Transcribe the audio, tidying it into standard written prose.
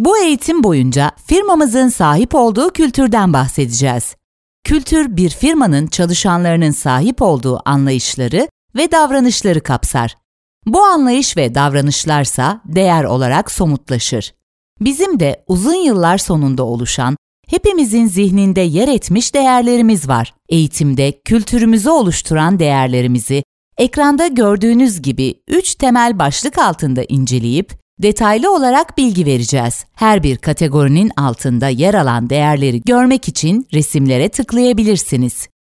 Bu eğitim boyunca firmamızın sahip olduğu kültürden bahsedeceğiz. Kültür, bir firmanın çalışanlarının sahip olduğu anlayışları ve davranışları kapsar. Bu anlayış ve davranışlarsa değer olarak somutlaşır. Bizim de uzun yıllar sonunda oluşan, hepimizin zihninde yer etmiş değerlerimiz var. Eğitimde kültürümüzü oluşturan değerlerimizi ekranda gördüğünüz gibi 3 temel başlık altında inceleyip detaylı olarak bilgi vereceğiz. Her bir kategorinin altında yer alan değerleri görmek için resimlere tıklayabilirsiniz.